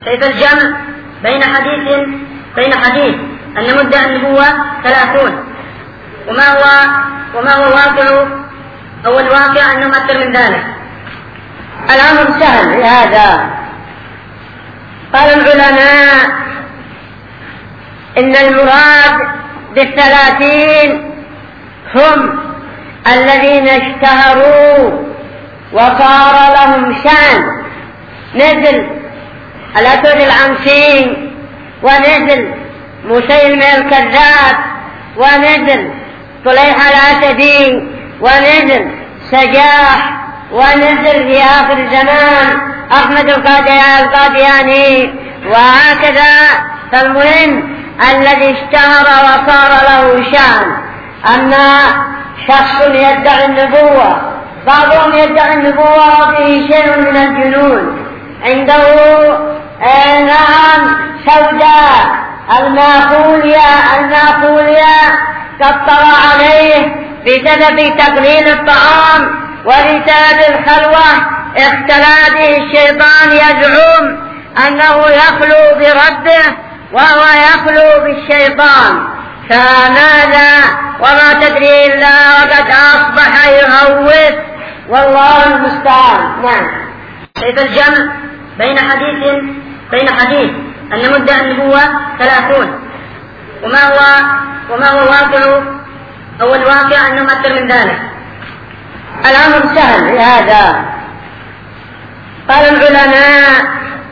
كيف الجمع بين حديث أن مدة النبوة 30 وما هو واقع أو الواقع أنه أكثر من ذلك؟ الأمر سهل لهذا. قال العلماء إن المراد ب30 هم الذين اشتهروا وصار لهم شأن، مثل الأسود العنسي، ومثل مسيلمة الكذاب، ومثل طليحة الأسدي، ومثل سجاح، ومثل في آخر الزمان أحمد القادياني، وهكذا. فالمهم الذي اشتهر وصار له شأن. أما شخص يدعي النبوة، بعضهم يدعي النبوة وفيه شيء من الجنون، عنده نعم سوداء الماخوليا قد طلع عليه بسبب تقليل الطعام ولسبب الخلوة اختلى به الشيطان، يزعم أنه يخلو بربه وهو يخلو بالشيطان. فماذا وما تدري إلا وقد أصبح يهوث، والله المستعان. نعم. كيف الجمع بين حديث أن مدة النبوة 30 وما هو واقع أو الواقع أنه أكثر من ذلك؟ الأمر سهل لهذا. قال العلماء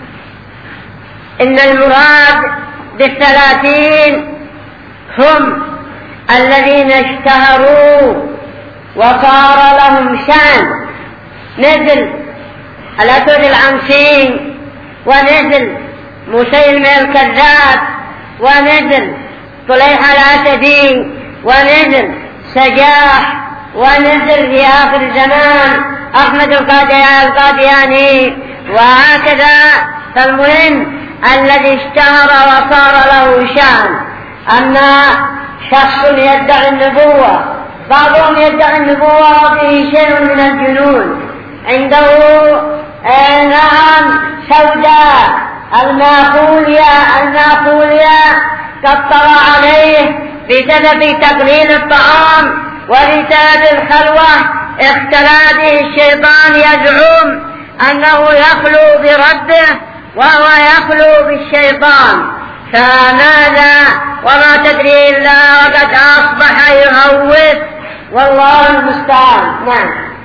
إن المراد ب30 هم الذين اشتهروا وصار لهم شأن، مثل الأسود العنسي، ومثل مسيلمة الكذاب، ومثل طليحة الأسدي، ومثل سجاح، ومثل في آخر الزمان أحمد القادياني، وهكذا. فالمهم الذي اشتهر وصار له شأن. أما شخص يدعي النبوة، بعضهم يدعي النبوة وفيه شيء من الجنون، عنده نعم سوداء الماخوليا قد طلع عليه بسبب تقليل الطعام ولسبب الخلوة اختلى به الشيطان، يزعم أنه يخلو بربه وهو يخلو بالشيطان. فماذا وما تدري إلا وقد أصبح يهوث، والله المستعان. نعم.